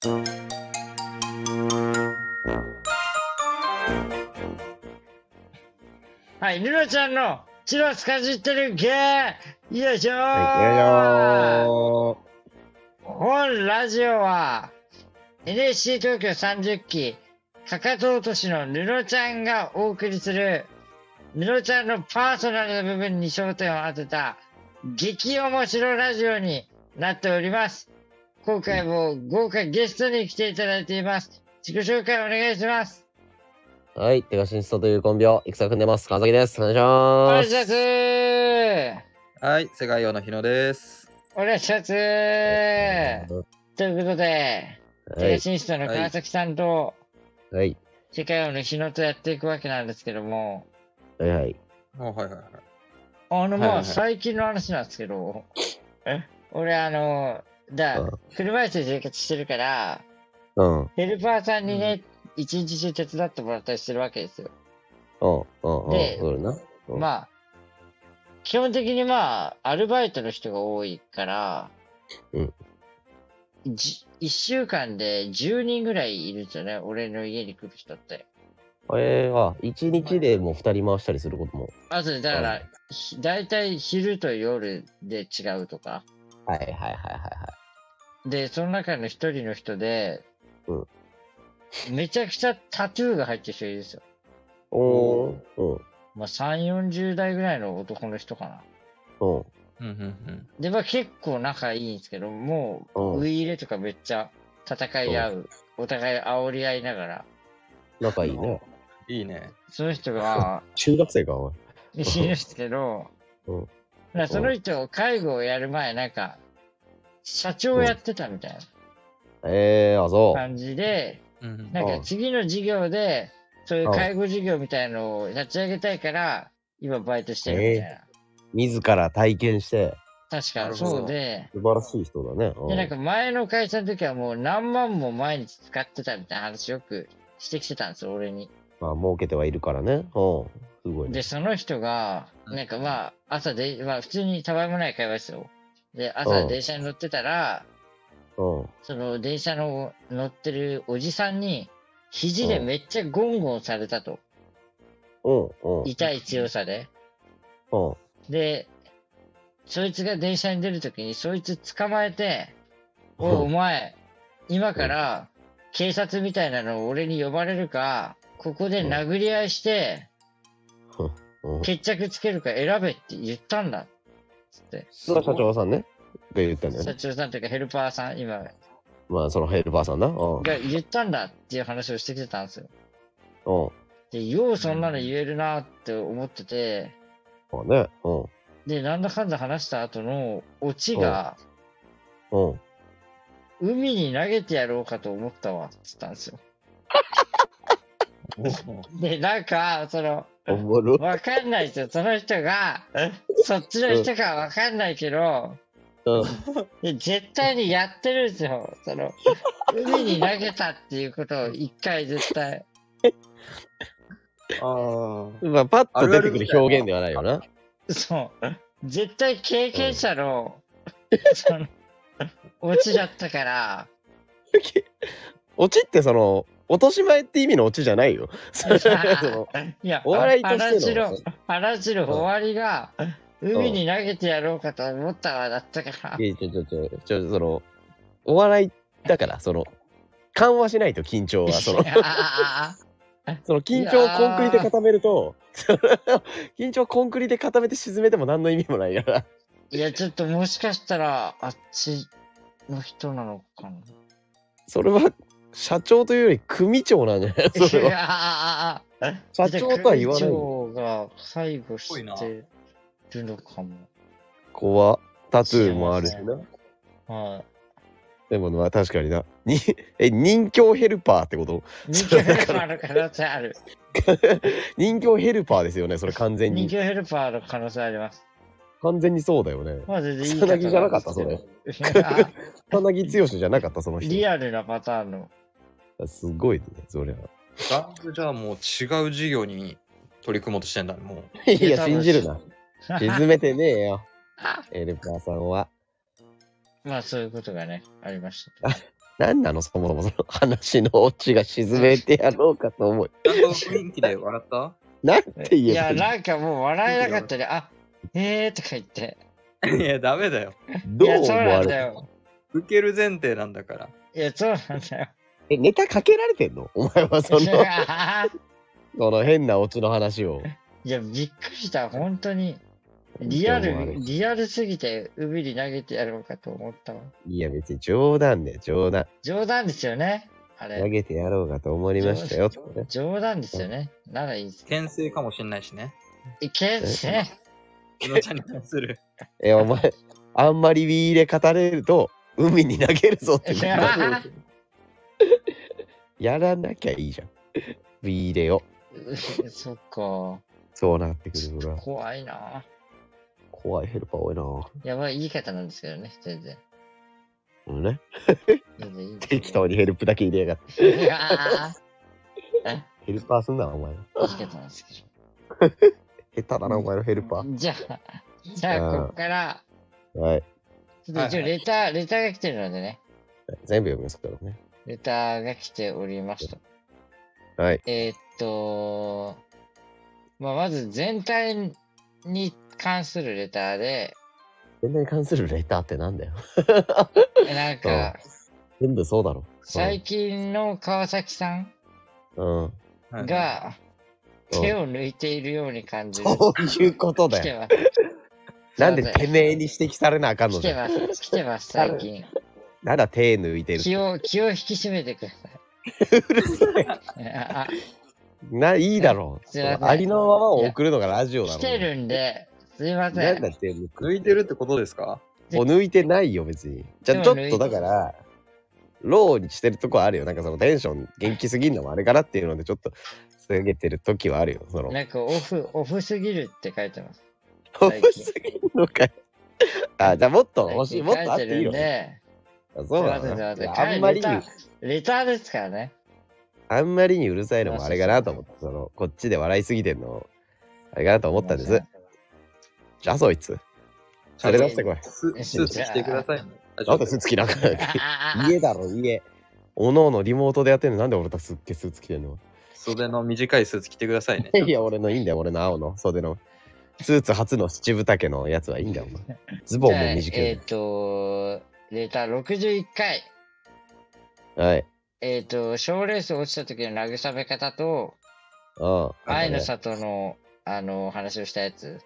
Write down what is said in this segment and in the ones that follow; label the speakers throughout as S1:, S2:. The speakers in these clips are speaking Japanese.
S1: はい、ルナちゃんのチロスかじってる系、よいしょー、
S2: はい、
S1: 本ラジオは NSC 東京30期かかと落としのルノちゃんがお送りするルノちゃんのパーソナルな部分に焦点を当てた激面白ラジオになっております。今回も豪華ゲストに来ていただいています。自己紹介お願いします。
S2: はい、手がしんすとというコンビを戦組んでます。川崎です。お願いし
S1: お願
S2: ます。
S1: いします。
S3: はい、世界用の日野です。
S1: お願いします。ということで、
S2: はい、
S1: テレシンストの川崎さんと、
S2: はい、
S1: 世界の日野とやっていくわけなんですけども、
S2: はい、はい。
S3: はいはいはい。
S1: まあ、最近の話なんですけど、俺
S2: うん
S1: 車椅子で生活してるから、
S2: うん、
S1: ヘルパーさんにね、一日中手伝ってもらったりしてるわけですよ。で
S2: そうだな。
S1: まあ、基本的にまあ、アルバイトの人が多いから、1週間で10人ぐらいいるんですよね、俺の家に来る人って。
S2: 一日でもう2人回したりすることも。
S1: あとで、だから、だいたい昼と夜で違うとか。
S2: はいはいはいはいは
S1: で、その中の一人の人で、
S2: うん
S1: めちゃくちゃタトゥーが入ってる人いるんですよ。
S2: い。おー、
S1: まあ、3、40代ぐらいの男の人かな。で、まあ結構仲いいんですけど、もう、ウイイレとかめっちゃ戦い合う。お互い煽り合いながら。
S2: 仲いいね。
S3: いいね。
S1: その人が、
S2: 中学生か、おい。
S1: いるんですけど、その人、介護をやる前、なんか、社長やってたみたいな
S2: そ
S1: 感じで、
S3: うん
S1: なんか次の事業で、そういう介護事業みたいのを立ち上げたいから、今バイトしてるみたいな。
S2: 自ら体験して、
S1: 確かそうで、
S2: 素晴らしい人だね。
S1: で、なんか前の会社の時はもう何万も毎日使ってたみたいな話よくしてきてたんですよ、俺に。
S2: まあ、儲けてはいるからね。すごいね。
S1: で、その人が、なんかまあ、朝で、まあ普通にたわいもない会話ですよ。で、朝電車に乗ってたら、その電車の乗ってるおじさんに、肘でめっちゃゴンゴンされたと。痛い強さで。で、そいつが電車に出るときに、そいつ捕まえて、お前、今から警察みたいなのを俺に呼ばれるか、ここで殴り合いして、決着つけるか選べって言ったんだ。つって。
S2: それは社長さんね。が言ったんだよね。
S1: 社長さんというかヘルパーさん、今。
S2: まあ、そのヘルパーさんな。
S1: が言ったんだっていう話をしてきてたんですよ。で、ようそんなの言えるなって思ってて、で、なんだかんだ話した後のオチが、海に投げてやろうかと思ったわって言ったんですよ。で、なんか、わかんないですよ。その人が、そっちの人かわかんないけど、で絶対にやってるんですよ。海に投げたっていうことを一回絶対。
S2: まあ、パッと出てくる表現ではないよな。
S1: そう。絶対経験者の、オチだったから。
S2: オチって落とし前って意味のオチじゃないよ。
S1: いや、
S2: お笑いとしての
S1: 話の終わりが、海に投げてやろうかと思ったわ、だったから。
S2: お笑いだから、緩和しないと緊張は、緊張をコンクリで固めると、緊張をコンクリで固めて沈めても何の意味もないから。
S1: いや、ちょっともしかしたら、あっちの人なのかな。
S2: それは、社長というより組長なんじゃないそれは。社長とは言わない。
S1: 組長が介護してるのかも。
S2: 怖タトゥーもあるしな。
S1: はい。
S2: でもまあ確かにな。任侠ヘルパーってこと
S1: 任侠ヘルパーの可能性ある。
S2: 任侠ヘルパーですよね、それ完全に。
S1: 任侠ヘルパーの可能性あります。
S2: 完全にそうだよね。
S1: まあ全然いい
S2: 草薙じゃなかった、それ。草薙剛じゃなかった、その人。
S1: リアルなパターンの。
S2: すごいね、そりゃ。
S3: じゃあもう違う事業に取り組もうとしてんだね、も
S2: う。いや、信じるな。沈めてねえよ。ヘルパーさんは。
S1: まあそういうことがね、ありました。
S2: 何なのそもそもその話のオチが沈めてやろうかと思う。
S3: ちゃんと雰囲気で笑った？
S2: なんて言えば
S1: いや、なんかもう笑えなかったで、あ、とか言って。
S3: いや、ダメだよ。
S2: どう思
S1: そうな
S2: われる？
S1: んだよ。
S3: 受ける前提なんだから。
S1: いや、そうなんだよ。
S2: ネタかけられてんのお前はその変なオチの話を。
S1: いや、びっくりした。本当に。リアルすぎて海に投げてやろうかと思ったわ。
S2: いや、別に冗談で冗談。
S1: 冗談ですよね。あれ。
S2: 投げてやろうかと思いましたよ。
S1: 冗談ですよね。ならいいです。
S3: 牽制かもしんないしね。
S1: 牽制
S3: いのちゃんに対する。
S2: お前、あんまりウィーレ語れると、海に投げるぞってやらなきゃいいじゃん。ウィーレを。
S1: そっか。
S2: そうなってくるから。
S1: 怖いな。
S2: 怖いヘルパー多いな。
S1: やばい言い方なんですけどね、全然。
S2: ね。適当にヘルプだけ入れやがって。ヘルパーすんな、お前。
S1: 言い方なんですけ
S2: ど。下手だな、お前のヘルパー。
S1: じゃあ、こっから、
S2: はい。
S1: ちょっと一応レターが来てるのでね。
S2: 全部読みますからね。
S1: レターが来ておりますと。
S2: はい。
S1: まず全体に関するレターで。
S2: 全体に関するレターってなんだよ。
S1: なんか、
S2: 全部そうだろ。
S1: 最近の川崎さんが手を抜いているように感じる。
S2: そういうことだよ。なんでてめえに指摘されなあかんのだよ。
S1: 来てます、最近。
S2: なんだ手抜いてる。
S1: 気を引き締めてくださ
S2: い。うるさい。いいだろう。ありのままを送るのがラジオだろ。
S1: 来てるんで、すいません。
S2: なんだ手
S3: 抜いてるってことですか？
S2: 抜いてないよ、別に。じゃあちょっとだから、ローにしてるとこあるよ。なんかそのテンション元気すぎんのもあれかなっていうので、ちょっと下げてる時はあるよ。
S1: なんかオフすぎるって書いてます。
S2: オフすぎるのかい。あ、じゃあもっと欲しい。もっとあっていいよ。そうだね。あんまりに。
S1: レターですからね。
S2: あんまりにうるさいのもあれかなと思って、こっちで笑いすぎてんの、あれかなと思ったんです。じゃあそいつ。あれ出してこい。
S3: スーツ着てください。
S2: なんでスーツ着なくない？家だろ、家。おのおのリモートでやってんのなんで俺たちすっげえスーツ着てんの？
S3: 袖の短いスーツ着てくださいね。
S2: いや、俺のいいんだよ、俺の青の袖の。スーツ初の七分丈のやつはいいんだよ。ズボンも短い。
S1: レター61回。
S2: はい。
S1: 賞レース落ちた時の慰め方と、愛の里の、話をしたやつ。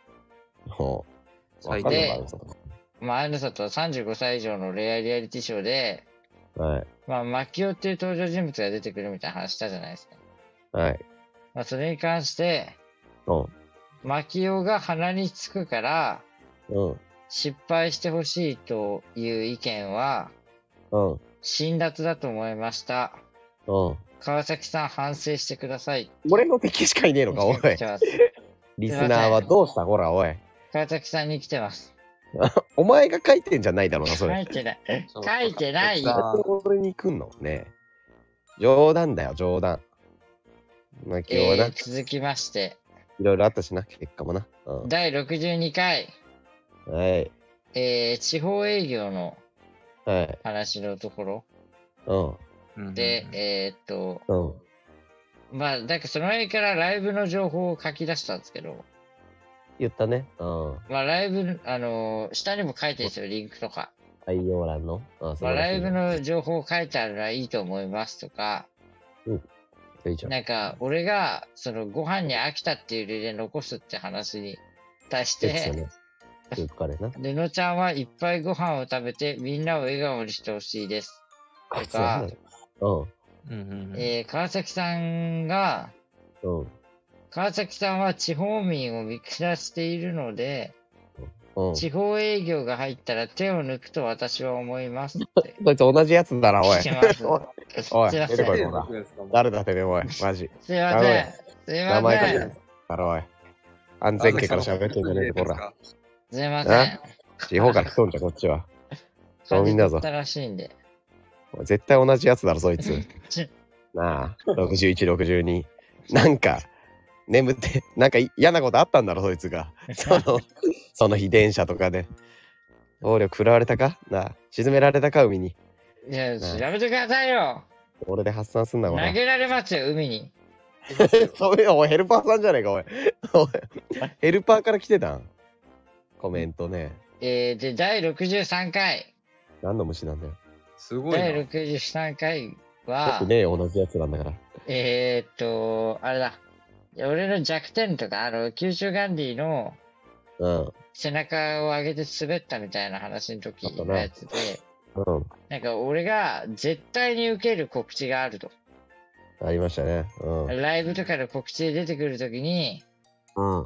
S1: で、愛の里は35歳以上の恋愛リアリティショーで、マキオっていう登場人物が出てくるみたいな話したじゃないですか。
S2: はい。
S1: それに関して、マキオが鼻につくから、失敗してほしいという意見は、辛辣だと思いました。川崎さん反省してください。
S2: 俺の敵しかいねえのか、おい。リスナーはどうしたほら、おい。
S1: 川崎さんに来てます。
S2: お前が書いてんじゃないだろうな、それ。
S1: 書いてない。書いてないよ。
S2: 俺に来んのね。冗談だよ、冗談。まあ、今日はな。
S1: 続きまして。
S2: いろいろあったしな、結果もな。
S1: 第62回。
S2: はい。
S1: 地方営業の話のところ。で、まあ、だからその辺からライブの情報を書き出したんですけど。
S2: 言ったね。
S1: まあ、ライブ、下にも書いてるんですよ、リンクとか。
S2: 概要欄の。
S1: まあ、ライブの情報を書いてあるのはいいと思いますとか。なんか、俺が、ご飯に飽きたっていう理由で残すって話に対して、でのちゃんはいっぱいご飯を食べてみんなを笑顔にしてほしいです。とか、川崎さんが、川崎さんは地方民を見下しているので、地方営業が入ったら手を抜くと私は思いますって。
S2: こいつ同じやつだな、おい。おい、
S1: 出
S2: てこい、誰だてめえ、おい、マジ。
S1: すいません。すいません。
S2: 名前書いてある、おい。安全圏から喋ってんじゃねえぞ、こら。
S1: すいません。
S2: 地方から来とんじゃ、こっちは。そうみんなぞ。絶対同じやつだろ、そいつ。なあ、61、62。なんか、眠って、なんか嫌なことあったんだろ、そいつが。その日電車とかで。暴力振らわれたかなあ、沈められたか、海に。
S1: いや、調べてくださいよ。
S2: 俺で発散すんな、これ。
S1: 投げられますよ、海に。
S2: そういう、おいヘルパーさんじゃねえか、おい。おいヘルパーから来てたんコメントね。
S1: で、第63回。
S2: 何の虫なんだよ。
S3: すごいな。
S1: 第63回は、
S2: よくねえよ、同じやつなんだから。
S1: あれだ。俺の弱点とか、九州ガンディの
S2: うん。
S1: 背中を上げて滑ったみたいな話の時のやつで、
S2: うん。
S1: なんか俺が絶対に受ける告知があると。
S2: ありましたね。うん。
S1: ライブとかの告知で出てくるときに、
S2: うん。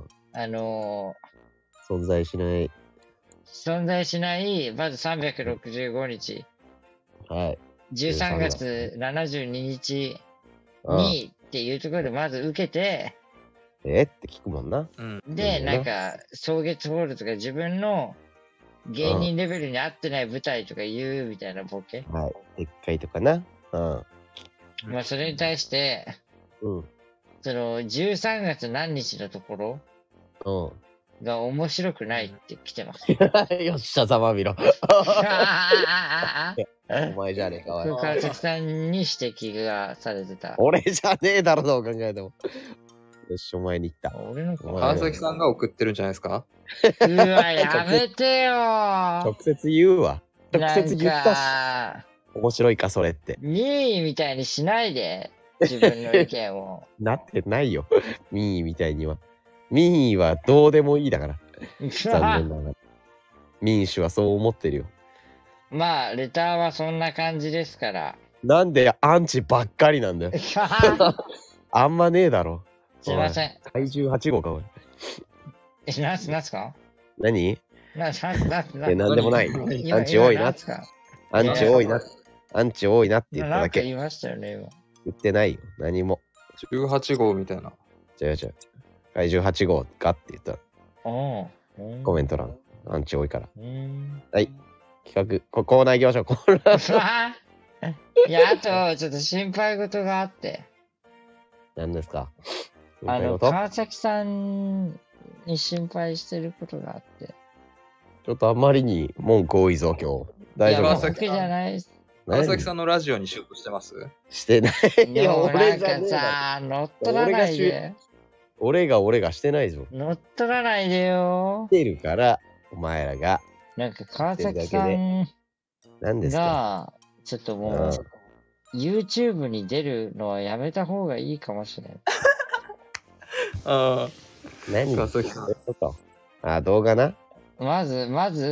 S2: 存在しない。
S1: 存在しない、まず365日、
S2: はい。
S1: 13月72日にっていうところでまず受けて、
S2: って聞くもんな。
S1: で、なんか、草月ホールとか自分の芸人レベルに合ってない舞台とか言うみたいなボケ。
S2: はい。でっかいとかな。うん。
S1: まあ、それに対して、
S2: うん。
S1: その、13月何日のところが面白くないって来てます。
S2: よっしゃ、ざまみろ。お前じゃねえか、おい。
S1: 川崎さんに指摘がされてた。
S2: 俺じゃねえだろ、どう考えても。よし、お前に言った。
S1: 俺の
S3: 川崎さんが送ってるんじゃないですか。
S1: うわ、やめてよー。
S2: 直接言うわ。直接言ったし。面白いか、それって。
S1: ミーみたいにしないで。自分の意見を。
S2: なってないよ。ミーみたいには。ミーはどうでもいいだから。残念ながら。民主はそう思ってるよ。
S1: まあ、レターはそんな感じですから。
S2: なんでアンチばっかりなんだよ。あんまねえだろ。
S1: すいません。
S2: 怪獣8号か、おい。
S1: なんすか
S2: 何
S1: なん
S2: でもない。アンチ多いな。アンチ多いな。アンチ多いなって言っただけ。
S1: 言いましたよね、今。
S2: 言ってないよ。何も。
S3: 18号みたいな。
S2: 違う。怪獣8号かって言ったら。コメント欄。アンチ多いから。はい。企画、コーナー行きましょう。コーナー。
S1: いや、あと、ちょっと心配事があって。
S2: 何ですか？
S1: 川崎さんに心配してることがあって。
S2: ちょっとあんまりに文句多いぞ、今日。大丈夫？
S1: 僕じゃない。
S3: 川崎さんのラジオにシュートしてます？
S2: してない。
S1: いや、俺がさ、乗っ取らないで。
S2: 俺がしてないぞ。
S1: 乗っ取らないでよ。
S2: してるから、お前らが。
S1: なんか川崎さん
S2: 何ですか？
S1: ちょっともう、YouTube に出るのはやめた方がいいかもしれない。
S2: 何？
S3: 川崎さん。
S2: 動画な。
S1: まず、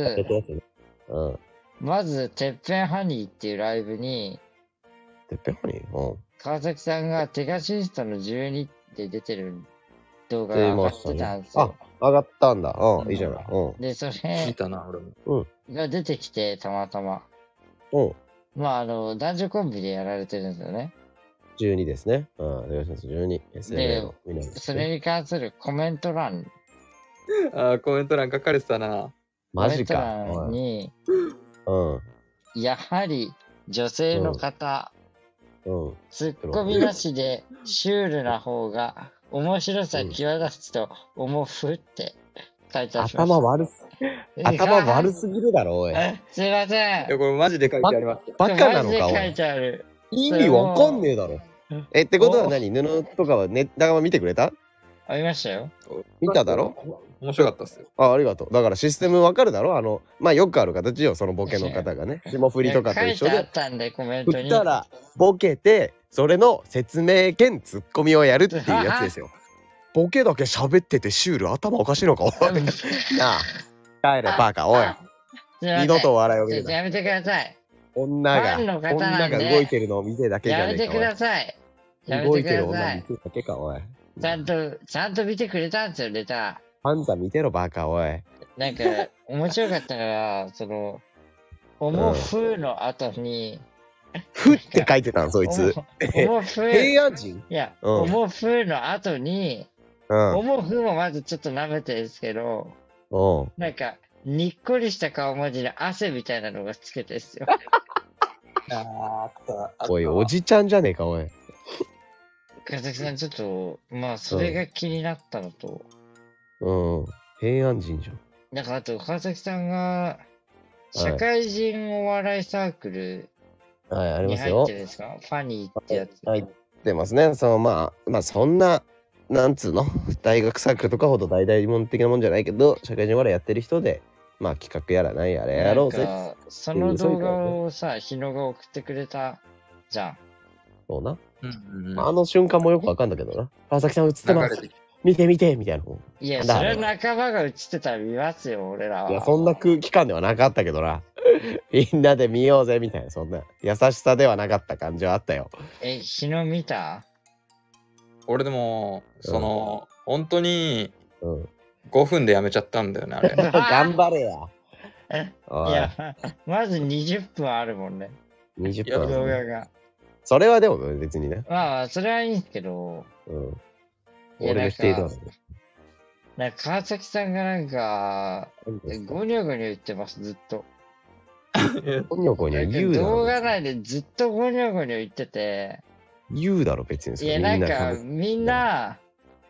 S1: てっぺんハニーっていうライブに、
S2: てっぺんハニー？
S1: 川崎さんがテガシストの12で出てる動画が上がってたんですよ。
S2: 上がったんだ。いいじゃない。
S1: で、それ
S3: 見たな、俺
S1: も。が出てきて、たまたま。まあ、男女コンビでやられてるんですよね。
S2: 12ですね。12。
S1: で、それに関するコメント欄。
S3: コメント欄書かれてたな。
S2: マジか。
S1: コメント欄に、やはり女性の方、ツッコミなしでシュールな方が面白さ際立つと思うって書いてあります。頭
S2: 悪すぎるだろ、おい。
S1: すいません。
S3: いや、これマジで書いてあります。
S2: バカなのか、おい。
S1: マジで書いてある。
S2: 意味わかんねえだろ。ってことは何？布とかは仲間見てくれた？
S1: 見ましたよ。
S2: 見ただろ？
S3: 面白かったっすよ。
S2: ありがとう。だからシステムわかるだろ？まあよくある形よ、そのボケの方がね。霜降りとかと一緒で。
S1: 書いてあったんで、コメントに。
S2: 振ったら、ボケて、それの説明兼ツッコミをやるっていうやつですよ。ボケだけ喋っててシュール、頭おかしいのか、おい。なあ、帰れ、バカ、おい。二度と笑いを見るな。
S1: やめてください。
S2: 女が動いてるのを見てるだけじゃねえか。
S1: やめてください。
S2: 動いてる女見てるだけか、おい。
S1: ちゃんと見てくれたんですよ、レター。
S2: パンザ見てろ、バカ、おい。
S1: なんか、面白かったのが、オモフの後に、
S2: ふって書いてたの、そいつ。平安人？
S1: いや、オモフの後に、オモフもまずちょっと舐めてるんですけど、なんか、にっこりした顔文字で汗みたいなのがつけてるんですよ。
S2: おい、おじちゃんじゃねえか、おい。
S1: 川崎さん、ちょっと、まあ、それが気になったのと。
S2: 平安人じゃん。
S1: なんか、あと、川崎さんが、社会人お笑いサークル
S2: はい、あり
S1: に入っ
S2: ますよ。
S1: てるんですか？ファニーってやつ。
S2: 入ってますね。まあそんな、なんつうの、大学サークルとかほど大々門的なもんじゃないけど、社会人までやってる人で、まあ企画やらないやらやろうぜ。
S1: なんかその動画をさ、日野が送ってくれたじゃん。
S2: そうな。
S3: うんうん
S2: あの瞬間もよくわかんだけどな。川崎さん映ってます。見てみてみたいな。
S1: いや、それは仲間が映ってたら見ますよ、俺らは。
S2: いや、そんな空気感ではなかったけどな。みんなで見ようぜみたいな、そんな優しさではなかった感じはあったよ。
S1: 日野見た？
S3: 俺でも、本当に
S2: うん。
S3: 5分でやめちゃったんだよね、あれ。
S2: 頑張れや。
S1: いや、まず20分あるもんね。
S2: 20分。
S1: 動画が。
S2: それはでも別にね。
S1: まあ、それはいいんですけど。
S2: うん。
S1: いや
S2: 俺の否定だもん。
S1: なんか川崎さんがなんか、ゴニョゴニョ言ってます、ずっと。
S2: ゴニョゴニョ言うだろ。
S1: 動画内でずっとゴニョゴニョ言ってて。
S2: 言うだろ、別に。
S1: いや、なんか、みんな、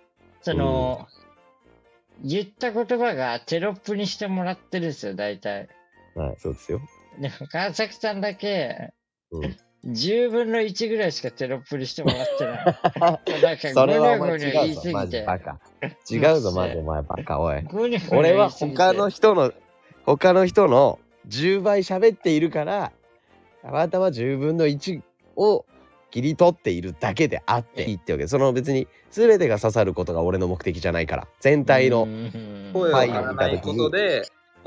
S1: 言った言葉がテロップにしてもらってるんですよ、大体。
S2: はい、そうですよ。
S1: でも、川崎さんだけ、
S2: うん、
S1: 10分の1ぐらいしかテロップにしてもらってない。なんか、
S2: それはお前
S1: ゴニョゴニョ言いす
S2: 違うぞ、マ
S1: ぎて。
S2: ジバカ。違うぞ、マジお前バカ、おい。
S1: ゴニョゴニョ
S2: 俺は
S1: 言いすぎて
S2: 他の人の10倍喋っているから、たまたま10分の1を切り取っているだけであっていいってわけ。別に全てが刺さることが俺の目的じゃないから。全体の
S3: 声を張らないことで、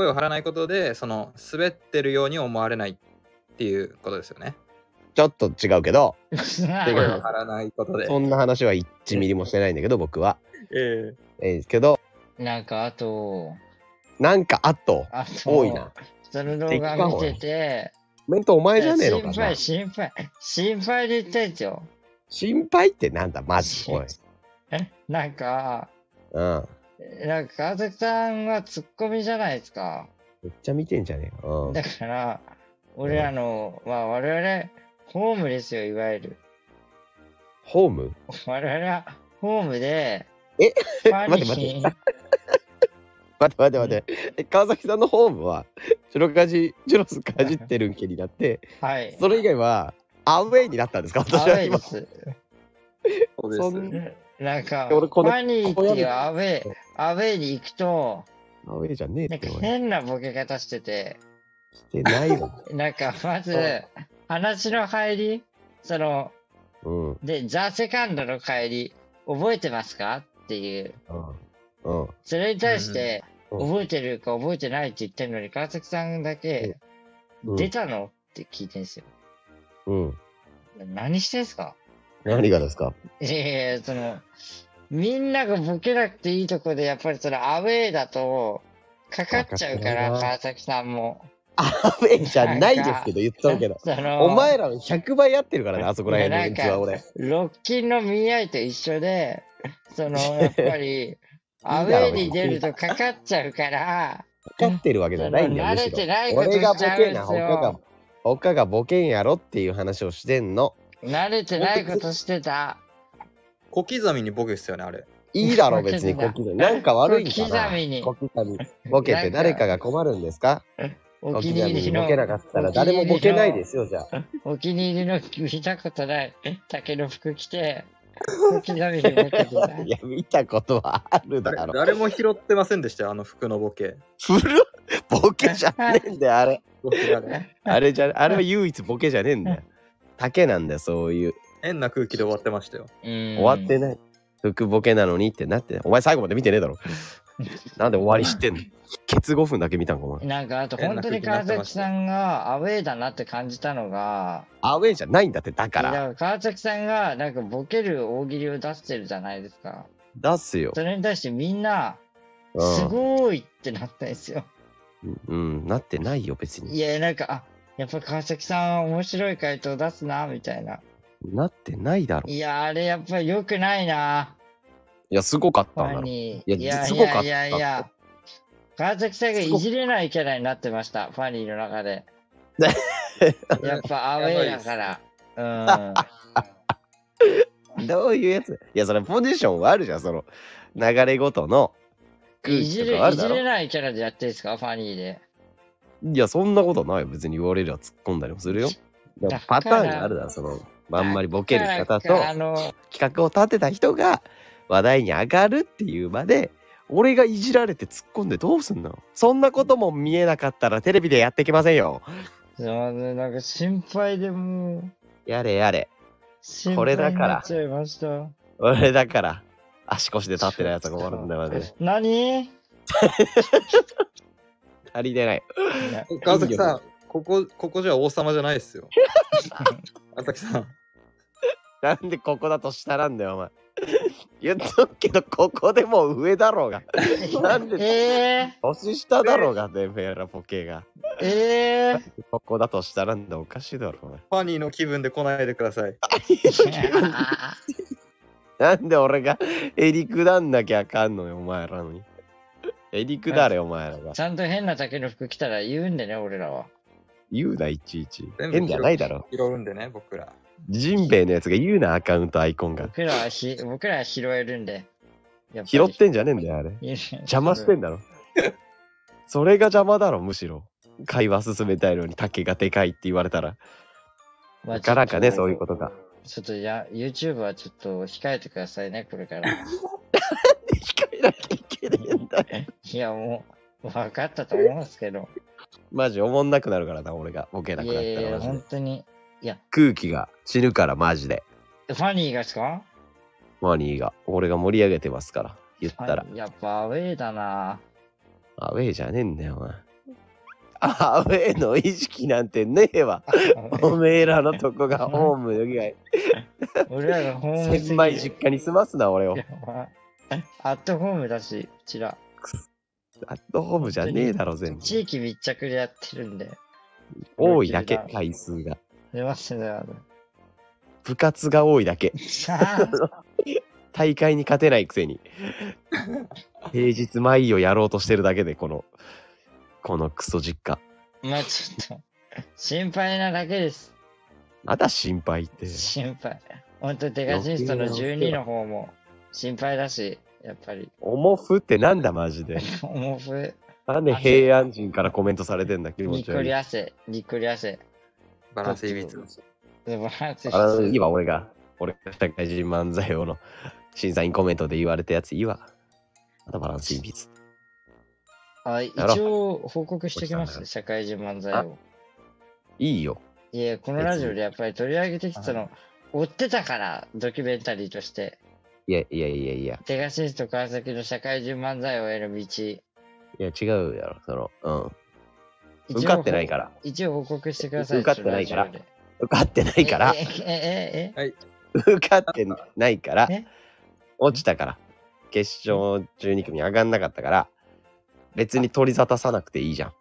S3: 滑ってるように思われないっていうことですよね。
S2: ちょっと違うけど、
S3: 声を張らないことで。
S2: そんな話は1ミリもしてないんだけど、僕は。けど、
S1: なんかあと、
S2: 多いな。
S1: その動画見てて、
S2: コメントお前じゃねえのかな。
S1: 心配で言ったんですよ。
S2: 心配ってなんだ、マジ。おい。
S1: なんか、
S2: なん
S1: か川崎さんはツッコミじゃないですか。
S2: めっちゃ見てんじゃねえよ。
S1: だから、俺我々、ホームですよ、いわゆる。
S2: ホーム？
S1: 我々は、ホームで、
S2: 待って川崎さんのホームはジュロスかじってるんけになって、はい、それ以外はアウェイになったんですか？私は今。
S3: そうです。
S1: なんかファニーっていうアウェイに行くと
S2: アウェイじゃねえって。
S1: なんか変なボケ方してて。
S2: してないわ。
S1: なんかまず話の入りでザ・セカンドの帰り覚えてますかっていう。それに対して、覚えてるか覚えてないって言ってるのに、川崎さんだけ、出たのって聞いてんすよ。何してんすか？
S2: 何がですか？
S1: みんながボケなくていいとこで、やっぱりアウェーだと、かかっちゃうから、川崎さんも。
S2: アウェーじゃないですけど、言っとるけど。お前らの100倍やってるからね、あそこら辺のメンツは俺。
S1: ロッキンの見合いと一緒で、やっぱり、アウェーに出るとかかっちゃうから、
S2: かかってるわけじゃないんだよ。
S1: 慣れてないことしちゃうんですよ。
S2: 他がボケんやろっていう話をしてんの。
S1: 慣れてないことしてた。
S3: 小刻みにボケですよね、あれ。
S2: いいだろ、別に小刻み。なんか悪いんかな。
S1: 小刻みに。
S2: ボケて誰かが困るんですか？
S1: お気に入りの。
S2: ボケなかったら誰もボケないですよ、じゃあ。
S1: お気に入りの見たことない竹の服着て、小刻みにボケてた。
S2: いや、見たことはあるだろ。
S3: 誰も拾ってませんでしたよ、あの服のボケ。
S2: ボケじゃねえんだよ、あれ。あれは唯一ボケじゃねえんだよ。竹なんだよ、そういう。
S3: 変な空気で終わってましたよ。
S2: 終わってない。服ボケなのにってなって、お前最後まで見てねえだろ。なんで終わりしてんの？ケツ5分だけ見たんか、お前。
S1: なんかあと本当に川崎さんがアウェーだなって感じたのが、
S2: アウェーじゃないんだって、だから。
S1: 川崎さんがなんかボケる大喜利を出してるじゃないですか。
S2: 出すよ。
S1: それに対してみんな、すごいってなったんですよ。
S2: なってないよ、別に。
S1: いや、なんか、やっぱ川崎さんは面白い回答出すな、みたいな。
S2: なってないだろ。
S1: いや、あれやっぱり良くないな。
S2: いや、すごかったんだろ。
S1: いや、川崎さんがいじれないキャラになってました、ファニーの中で。やっぱアウェーだから。
S2: どういうやつ？いや、それポジションはあるじゃん、その流れごとの。
S1: いじれないキャラでやってるんですか、ファニーで。
S2: いや、そんなことないよ。別に言われりゃ突っ込んだりもするよ。 でもパターンがあるだろ、その、あんまりボケる方と、企画を立てた人が話題に上がるっていう場で、俺がいじられて突っ込んでどうすんの？そんなことも見えなかったらテレビでやってきませんよ。
S1: すいません、なんか心配でもう。
S2: やれやれ。
S1: これだから。ちゃいました。
S2: 俺だから。足腰で立ってるやつが終わるんだよね。
S1: 何？
S2: 足りてない。
S3: 川崎さん、ここじゃ王様じゃないですよ。川崎さん。
S2: なんでここだと下なんだよ、お前。言っとくけど、ここでもう上だろうが。なんで、年下だろうが、デンフェラポケが。ここだと下なんだ、おかしいだろ、お前。
S3: ファニーの気分で来ないでください。
S2: なんで俺がへりくだんなきゃあかんのよ、お前らに。へりくだれ、お前らが。
S1: ちゃんと変な丈の服着たら言うんでね、俺らは。
S2: 言うな、いちいち。変じゃないだろ。
S3: 拾うんでね、僕ら。
S2: ジンベエのやつが言うな、アカウントアイコンが。
S1: 僕らは拾えるんで。
S2: 拾ってんじゃねえんだよ、あれ。邪魔してんだろ。それが邪魔だろ、むしろ。会話進めたいのに竹がでかいって言われたら。なかなかね、そういうことが。
S1: ちょっとYouTube はちょっと控えてくださいね、これから。
S2: 控えなきゃいけねえんだ。
S1: いや、もう、分かったと思うんですけど。
S2: マジ、おもんなくなるからな、俺が。ボケなくなったら。
S1: いや、本当に。いや、
S2: 空気が死ぬから、マジで。
S1: ファニーがですか？
S2: ファニーが。俺が盛り上げてますから、言ったら。
S1: やっぱアウェーだな。
S2: アウェーじゃねえんだよ、お前。アウェーの意識なんてねえわ。おめえらのとこがホーム以外。
S1: 俺らがホーム
S2: 千枚実家に住ますな、俺を。
S1: アットホームだし、うちら。
S2: アットホームじゃねえだろ、全部。
S1: 地域密着でやってるんで。
S2: 多いだけ、回数が。
S1: 出ますね、
S2: 部活が多いだけ。大会に勝てないくせに。平日毎をやろうとしてるだけで、このクソ実家。
S1: まあちょっと、心配なだけです。
S2: まだ心配って。
S1: 心配。ほんと、デカジストの12の方も心配だし、やっぱり。
S2: オモフってなんだ、マジで。
S1: オモフ。
S2: なんで平安人からコメントされてんだ、気持ち悪い。
S1: にっこり汗、にっこり汗。
S3: バランスいびつ。
S2: いいわ、俺が社会人漫才王の審査員コメントで言われたやついいわ。またバランスいびつ。
S1: 一応報告してきます、社会人漫才を。
S2: いいよ。
S1: いや、このラジオでやっぱり取り上げてきたの、追ってたから、ドキュメンタリーとして。
S2: いや。
S1: デカシスト川崎の社会人漫才を得る道。
S2: いや、違うやろ、受かってないから。
S1: 一応報告してください。
S2: 受かってないから。受かってないから。受かってないから。落ちたから。決勝12組上がんなかったから、別に取り沙汰さなくていいじゃん。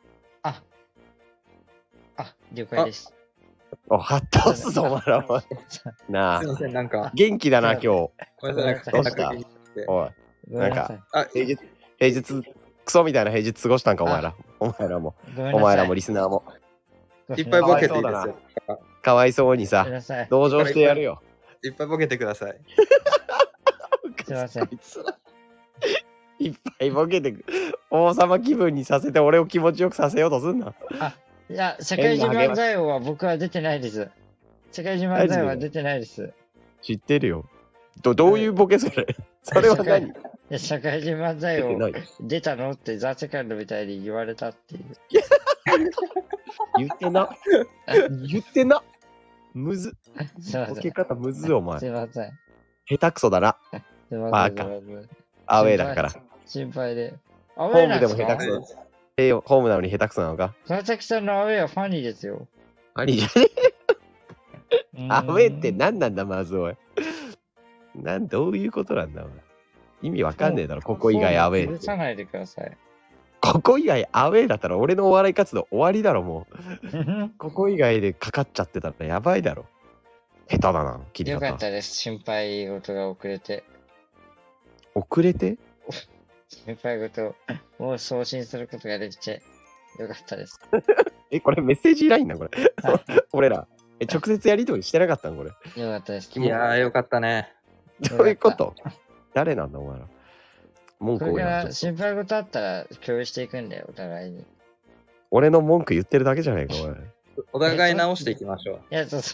S1: 了解です。
S2: はっとすぞ、お前らは。なあ。
S3: すいません、なんか。
S2: 元気だな、今日。
S3: ごめんなさい、
S2: どうしたおい。なんか、平日、クソみたいな平日過ごしたんか、お前ら。お前らもリスナーも。
S3: いっぱいボケていいですよ。
S2: かわいそうにさ、同情してやるよ。
S3: いっぱいボケてください。
S1: すいません。
S2: いっぱいボケて王様気分にさせて俺を気持ちよくさせようとすんな。
S1: いや、社会人漫才王は僕は出てないです。社会人漫才王は出てないです。
S2: 知ってるよ。どういうボケそれ？それは何？い
S1: や、社会人漫才王出たのってザ・セカンドみたいに言われたっていう。
S2: 言ってな。むず。ボケ方むずお前。
S1: すいません。
S2: 下手くそだな。
S1: すいません。
S2: アウェーだから。
S1: 心配で。
S2: ホームでも下手くそ。ホームなのに下手くそなのか？
S1: 川崎さんのアウェーはファニーですよ。
S2: ファニーじゃねえ。アウェーって何なんだ、まずおい。どういうことなんだ、お前。意味わかんねえだろ、ここ以外アウェーって。
S1: 許さないでください。
S2: ここ以外アウェーだったら俺のお笑い活動終わりだろ、もう。ここ以外でかかっちゃってたらやばいだろ。下手だな、切り方。
S1: よかったです、心配事が遅れて。
S2: 遅れて？
S1: 心配事を送信することができてよかったです。
S2: これメッセージラインなこれ。俺ら。直接やりとりしてなかったんこれ。
S1: よかったです。
S3: いやー、よかったね。
S2: どういうこと？誰なんだお前ら。文句を言
S1: う。心配事あったら共有していくんだよ、お互いに。
S2: 俺の文句言ってるだけじゃないか、おい。
S3: お互い直していきましょう。
S1: いや、そう。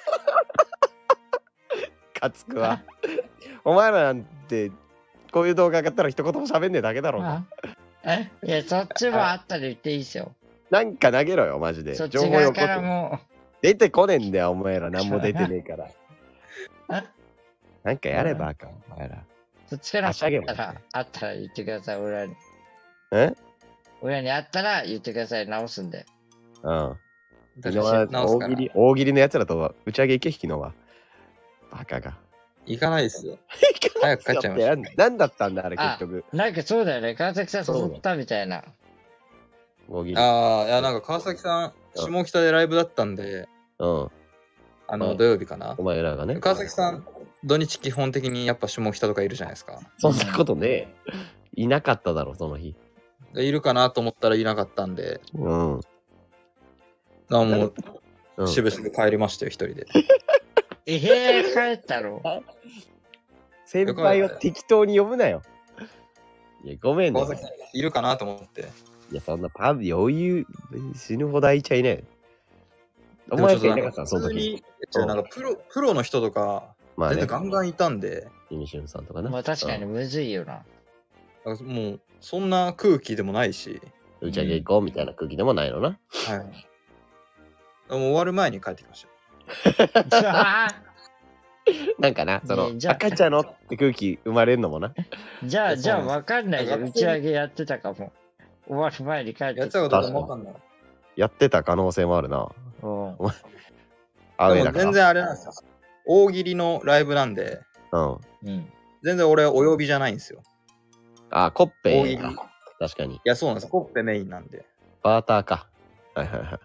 S2: かつくわ。お前らなんて、こういう動画上がったら一言も喋んねえだけだろうが。
S1: いや、そっちもあったら言っていいですよ。
S2: なんか投げろよ、マジで。
S1: そっち側からも。
S2: 出てこねえんだよ、お前ら。何も出てねえから。なんかやればあかん、お前ら。
S1: そっちからあったら言ってください、俺らに。俺らにあったら言ってください、直すんで。
S2: うん。昨日は大喜利のやつらと打ち上げ行け、昨日は。バカが。
S3: 行かないですよ。早く帰っちゃいました。
S2: 何だったんだ、あれ、結局。
S1: なんかそうだよね、川崎さん誘ったみたいな。
S2: 大喜利。
S3: いや、なんか川崎さん、下北でライブだったんで、土曜日かな。
S2: お前らがね。
S3: 川崎さん、土日基本的にやっぱ下北とかいるじゃないですか。
S2: そんなことね、いなかっただろ、その日。
S3: いるかなと思ったらいなかったんで。もう、しぶしぶ帰りましたよ、一人で。
S1: 帰ったろ。
S2: 先輩を適当に呼ぶなよ。いや、ごめんね。
S3: いるかなと思って。
S2: いや、そんなパン余裕、死ぬほど空いちゃいねえ。お前しかいなかったその時。
S3: なんかプロの人とか、全然ガンガンいたんで。
S2: イミシュンさんとかな。
S1: まあ確かにむずいよな。
S3: もう、そんな空気でもないし。
S2: 打ち上げ行こうみたいな空気でもないのな。はい。
S3: もう終わる前に帰ってきました。
S2: なんかな、その、赤ちゃんのって空気生まれるのもな。
S1: じゃあわかんないじゃん。打ち上げやってたかも。終わる前に帰ってきた。
S3: やってたこともわかんない。
S2: やってた可能性もあるな。
S3: でも全然あれなんですよ。大喜利のライブなんで、全然俺お呼びじゃないんですよ。
S2: コッペ。大喜利。確かに。
S3: いや、そうなんです。コッペメインなんで。
S2: バーターか。はいはいはい。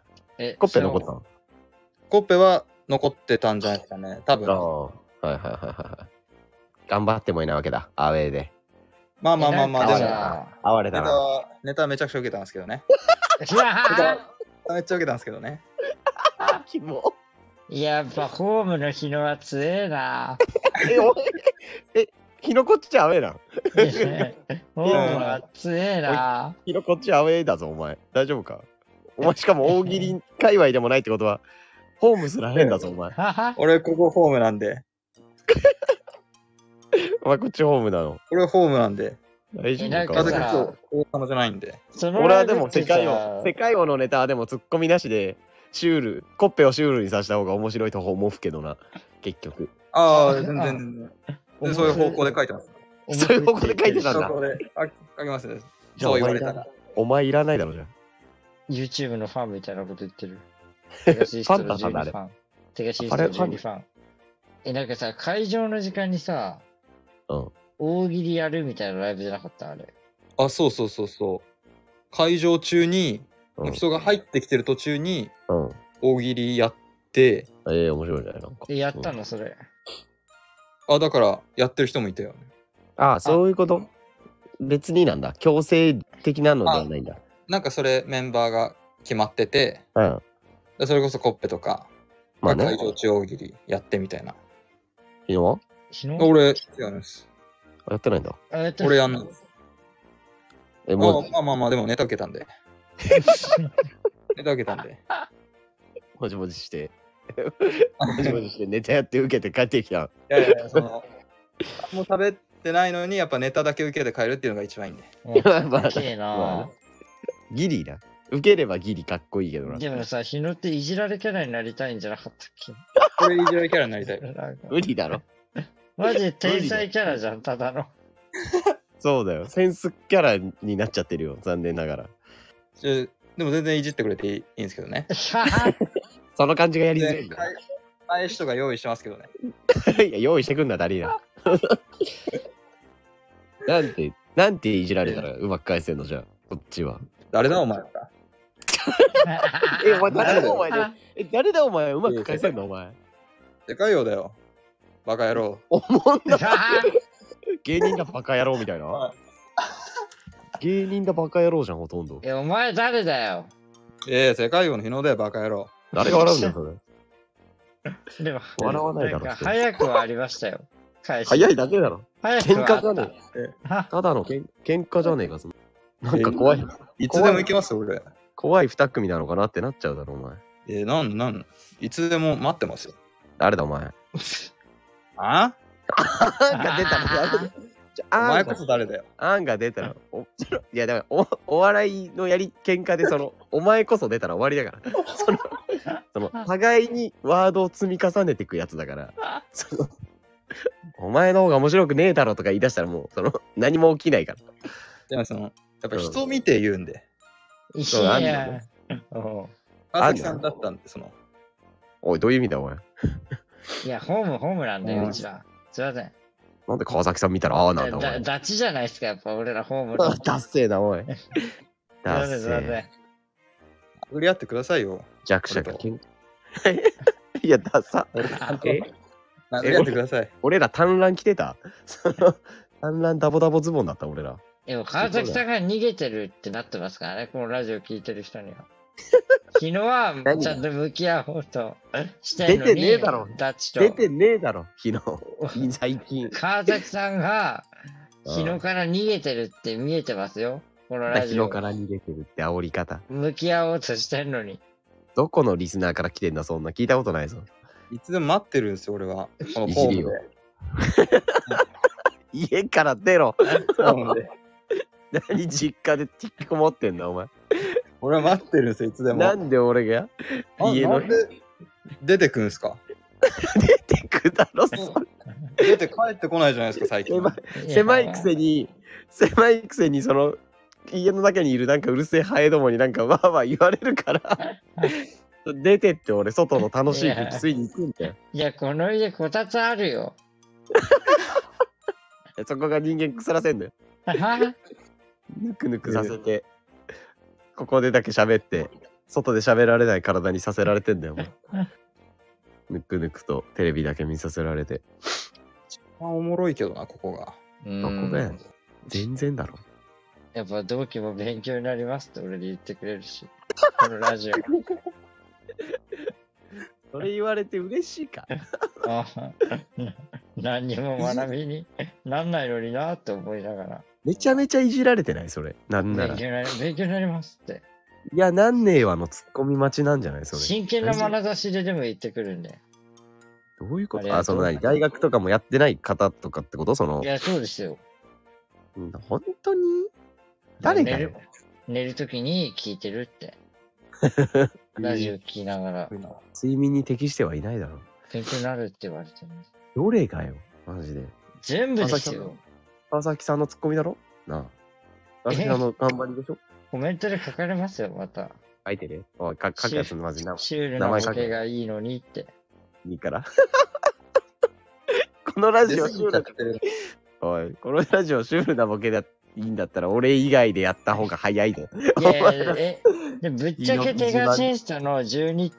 S2: コッペ残ったの？
S3: コッペは残ってたんじゃないですかね。多分。
S2: はいはいはいはい。頑張ってもいないわけだ。アウェーで。
S3: まあ、でも、
S2: あわれたな。
S3: ネタはめちゃくちゃ受けたんですけどね。めっちゃ受けたんですけどね。
S2: キモ。
S1: やっぱホームの日野は強えな。
S2: 日野こっちアウェーなん？
S1: ホームは強えな。
S2: 日野こっちアウェーだぞ、お前。大丈夫か？お前しかも大喜利界隈でもないってことは、ホームすら変だぞ、お前。
S3: 俺ここホームなんで。
S2: お前こっちホームなの？
S3: 俺ホームなんで。
S2: 大丈夫か？
S3: 大阪じゃないんで。
S2: 俺はでも世界王のネタはでもツッコミなしで、シュール、コッペをシュールにさせた方が面白いと思うけどな、結局。
S3: 全然。そういう方向で書いてます。
S2: そういう方向で書いてたんだ。
S3: 書きますね。
S2: そう言われたら。お前いらないだろ、じゃあ。
S1: YouTube のファンみたいなこと言ってる。
S2: ファンだったんだ、あれ。
S1: テガシスト12ファン。なんかさ、会場の時間にさ、大喜利やるみたいなライブじゃなかったあれ。
S3: そう。会場中に、人が入ってきてる途中に、大喜利やって、
S2: 面白いじゃないなんか。
S1: やったの、それ。
S3: だから、やってる人もいたよね。
S2: そういうこと？別になんだ。強制的なのではないんだ。
S3: なんかそれメンバーが決まってて、それこそコッペとか、会場中大喜利やってみたいな。
S2: 日野は？
S3: 俺、違うんです。
S2: やってないんだ。
S3: 俺やんないです。まあ、でもネタ受けたんで。ネタ受けたんで。
S2: もじもじして。もじもじしてネタやって受けて帰ってきた。
S3: いや、もう食べてないのに、やっぱネタだけ受けて帰るっていうのが一番いいんで。
S2: ギリだ。受ければギリかっこいいけどな。
S1: でもさ、日野っていじられキャラになりたいんじゃなかったっけ？
S3: これいじられキャラになりたい。
S2: 無理だろ。
S1: マジで天才キャラじゃん、ただの。
S2: そうだよ。センスキャラになっちゃってるよ、残念ながら。
S3: でも全然いじってくれていいんですけどね。
S2: その感じがやりづらい。
S3: 返しとか用意してますけどね。
S2: いや、用意してくんだ、ダリーナ。なんていじられたらうまく返せんのじゃあ、こっちは。
S3: 誰だお前か。
S2: お前誰だお前で。誰だお前うまく返せんのお前。
S3: でかいようだよ。バカ野郎。
S2: おもんな。芸人だバカ野郎みたいな。芸人だバカ野郎じゃん、ほとんど。
S1: お前誰だよ。
S3: 世界王の日野だよ、バカ野郎。
S2: 誰が笑うんだよ、それ。
S1: でも、
S2: 笑わないだろ。
S1: 早くはありましたよ。
S2: 早いだけだろ。喧嘩じゃねえ。ただの喧嘩じゃねえか、その。なんか怖い。
S3: いつでも行けますよ、俺。
S2: 怖い二組なのかなってなっちゃうだろ、お前。
S3: なんいつでも待ってますよ。
S2: 誰だお前。
S3: あ
S2: あんが出たの。
S3: お前こそ誰だよ。
S2: あんが出たら、いやだからお笑いの喧嘩でお前こそ出たら終わりだから。互いにワードを積み重ねていくやつだから、お前の方が面白くねえだろとか言い出したらもう何も起きないから。
S3: でもやっぱ人見て言うんで。
S1: いや、
S3: 川崎さんだったんで、
S2: おい、どういう意味だお前。
S1: いや、ホームなんだよ、うちら。すいません。
S2: なんで川崎さん見たらああなんだお前。
S1: ダチじゃないですか、やっぱ俺らホーム
S2: だ。ダッセーな、おい。
S1: ダッセー。
S3: 殴り合ってくださいよ。
S2: 弱者がいや、ダサ。
S3: 殴り合ってください。
S2: 俺ら単乱着てた単乱ダボダボズボンだった、俺ら。
S1: でも川崎さんが逃げてるってなってますからね、このラジオ聞いてる人には。昨日はちゃんと向き合おうとしてんのに。
S2: 出てねえだろ。出てねえだろ、昨日。最近。
S1: 川崎さんが日野から逃げてるって見えてますよ、このラジオ。
S2: 日野から逃げてるって煽り方。
S1: 向き合おうとしてんのに。
S2: どこのリスナーから来てんだ、そんな。聞いたことないぞ。
S3: いつでも待ってるんですよ、俺は。このホームで。
S2: 家から出ろ。何実家で引きこもってんだお前。
S3: 俺は待ってるんですよいつでも。
S2: なんで俺が
S3: 家の出てくんすか。
S2: 出てくだろ。
S3: 出て帰ってこないじゃないですか最近。
S2: 狭いくせに家の中にいるなんかうるせえハエどもになんかわーわー言われるから出てって俺外の楽しい口ついに行くんだよ。
S1: いやこの家こたつあるよ。
S2: そこが人間腐らせんだよ。ぬくぬくさせて、ここでだけ喋って、外で喋られない体にさせられてんだよ、もう。ぬくぬくとテレビだけ見させられて。
S3: 一番おもろいけどな、ここが。
S2: どこがや。全然だろ。
S1: やっぱ同期も勉強になりますって俺で言ってくれるし。このラジオ。
S2: それ言われて嬉しいか。
S1: 何にも学びになんないのになって思いながら。
S2: めちゃめちゃいじられてないそれ。なんなら。
S1: 勉強になりますって。
S2: いや、なんねえわのツッコミ待ちなんじゃないそれ。
S1: 真剣な眼差しででも言ってくるんで。
S2: どういうこと？大学とかもやってない方とかってこと？
S1: いや、そうですよ。
S2: 本当に？誰かよ。
S1: 寝るときに聞いてるって。ラジオ聞きながら。
S2: 睡眠に適してはいないだろ。
S1: 勉強になるって言われてる。
S2: どれかよ、マジで。
S1: 全部ですよ。
S2: 川崎さんのツッコミだろなあ。川崎さんの頑張りでしょ。
S1: コメントで書かれますよ、また。
S2: 書いてね。おい、書くやつマジな。
S1: シュールなボケがいいのにって。
S2: いいから。このラジオシュールな。おい、このラジオシュールなボケだいいんだったら俺以外でやった方が早いで。
S1: いやいや、でぶっちゃけテガシストの12って、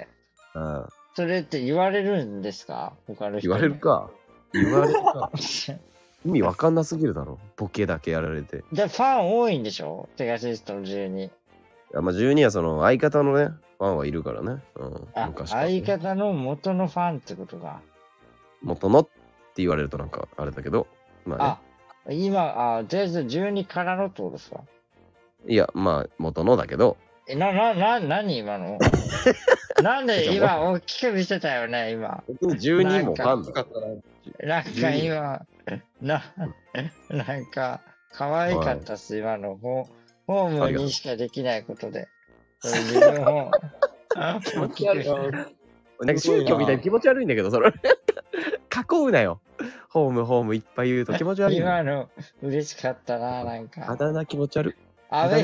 S1: それって言われるんですか？他の人。
S2: 言われるか。言われるか。意味わかんなすぎるだろ。ボケだけやられて。
S1: で、ファン多いんでしょ？テガシストの12。
S2: いや、まあ12はその相方のね、ファンはいるからね。
S1: 相方の元のファンってことか。
S2: 元のって言われるとなんかあれだけど。まあね。
S1: 今、とりあえず12からのってことですか？
S2: いや、まあ元のだけど。
S1: 何今のなんで今大きく見せたよね、今。
S2: 12もファンだ。
S1: なんか今、なんか、可愛かったっす、今の。ホームにしかできないことで。自分を。
S2: なんか宗教みたいに気持ち悪いんだけど、それ。囲うなよ。ホームいっぱい言うと気持ち悪い。
S1: 今の嬉しかったな、なんか。
S2: あだ名気持ち悪い。
S1: アウェ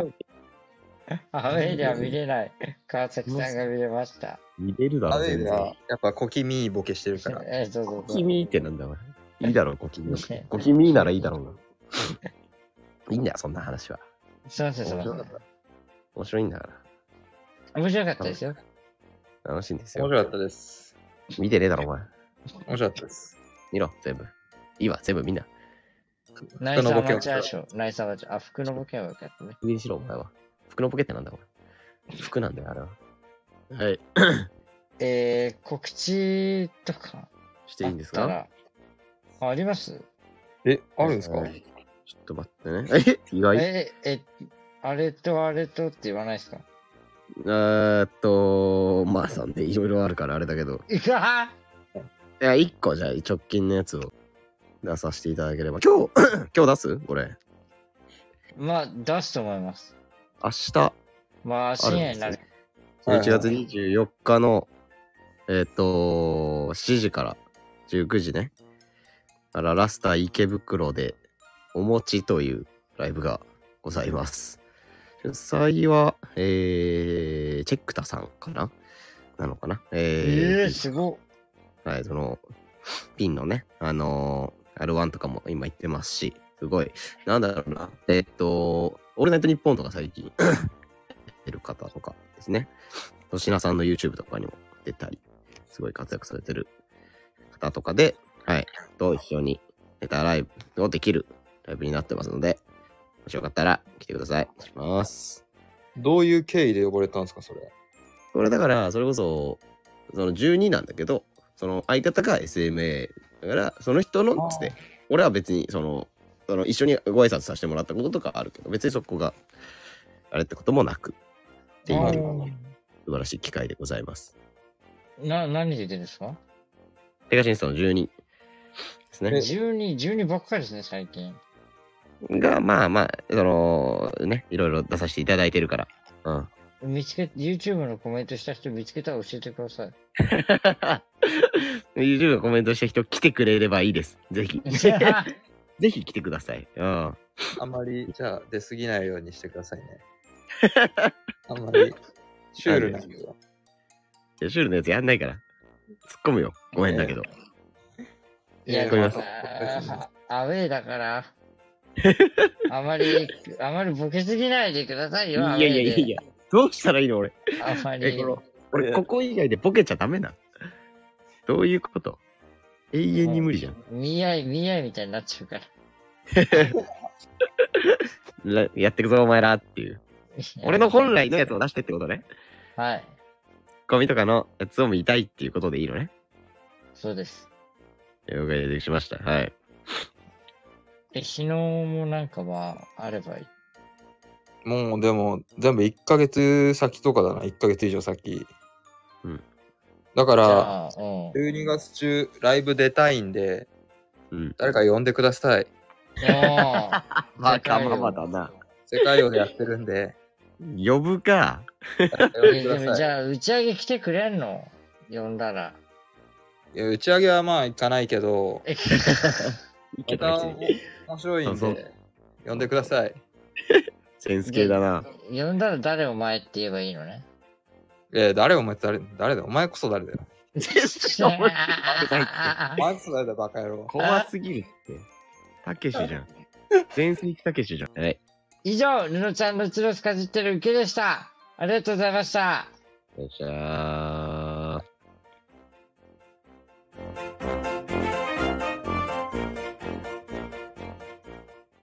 S1: イでは見れない。川崎さんが見れました。
S2: 見れるだろ、全然。
S3: やっぱ小気味ボケしてるから。
S2: 小気味ってなんだよ。いいだろ、小気味。小気味ならいいだろうな。いいんだよ、そんな話は。
S1: すいません、すいません。
S2: 面白いんだから。
S1: 面白かったですよ。
S2: 楽しいんですよ。
S3: 面白かったです。
S2: 見てねえだろ、お前。
S3: 面白かったです。
S2: 見ろ、全部。いいわ、全部みんな。
S1: ナイスアマチュア賞。ナイスアマチュア。服のボケはよかったね。
S2: 上にしろ、お前は。服のボケってなんだ、お前。服なんだよ、あれは。はい。
S1: 告知とか。
S2: していいんですか？
S1: あります？
S3: あるんですか？
S2: ちょっと待ってね。意外？
S1: あれとあれとって言わないですか？
S2: まあさんでいろいろあるからあれだけど。いや、1個じゃあ直近のやつを出させていただければ。今日出すこれ。
S1: まあ、出すと思います。
S2: 明日。
S1: まあ、深夜になる。
S2: 11月24日の、7時から19時ね。ラスター池袋でお餅というライブがございます。主催は、チェックタさんかななのかな
S1: すご
S2: い。はい、その、ピンのね、R1 とかも今言ってますし、すごい、なんだろうな、オールナイトニッポンとか最近出てる方とかですね。粗品さんの YouTube とかにも出たり、すごい活躍されてる方とかで、はい、と一緒にネタライブをできるライブになってますので、もしよかったら来てください。お願いします。
S3: どういう経緯で呼ばれたんですか、それ。
S2: これだから、それこそ、その12なんだけど、その相方が SMA だから、その人のつって、俺は別にその一緒にご挨拶させてもらったこととかあるけど、別にそこがあれってこともなく、っていう素晴らしい機会でございます。
S1: 何で出てるんですか？
S2: テガシンストの12ですね。
S1: 12ばっかりですね、最近。
S2: が、まあ、ね、いろいろ出させていただいてるから。
S1: YouTube のコメントした人見つけたら教えてください。
S2: YouTube のコメントした人来てくれればいいです。ぜひ。ぜひ来てください。
S3: あんまり、じゃあ出過ぎないようにしてくださいね。あんまり、シュールなやつは。
S2: シュールなやつやんないから。突っ込むよ。ごめんだけど。
S1: いや、アウェーだから。あまりボケすぎないでくださいよ。
S2: いや。どうしたらいいの俺。
S1: あまり。
S2: 俺、ここ以外でボケちゃダメな。どういうこと？永遠に無理じゃん。
S1: 見合いみたいになっちゃうから。
S2: やってくぞ、お前らっていう。俺の本来のやつを出してってことね。
S1: はい。
S2: ゴミとかのやつを見たいっていうことでいいのね。
S1: そうです。
S2: 了解しました。はい。
S1: 日野もなんかあればいい。
S3: もうでも全部1ヶ月先とかだな、1ヶ月以上先。だから、12月中ライブ出たいんで、誰か呼んでください。
S2: まだな。
S3: 世界用でやってるんで。
S2: 呼ぶか。
S1: でもじゃあ打ち上げ来てくれんの？呼んだら。
S3: いや、打ち上げはまあ行かないけど、また面白いんで、呼んでください。
S2: センス系だな。
S1: 呼んだら誰お前って言えばいいのね。
S3: 誰お前って誰だよ。お前こそ誰だよ。お前こそ誰だ、バカ野郎。
S2: 怖すぎるって。たけしじゃん。全盛期たけしじゃん。はい。
S1: 以上、ルノちゃんのチロスかじってるウケでした。ありがとうございました。
S2: よっしゃー。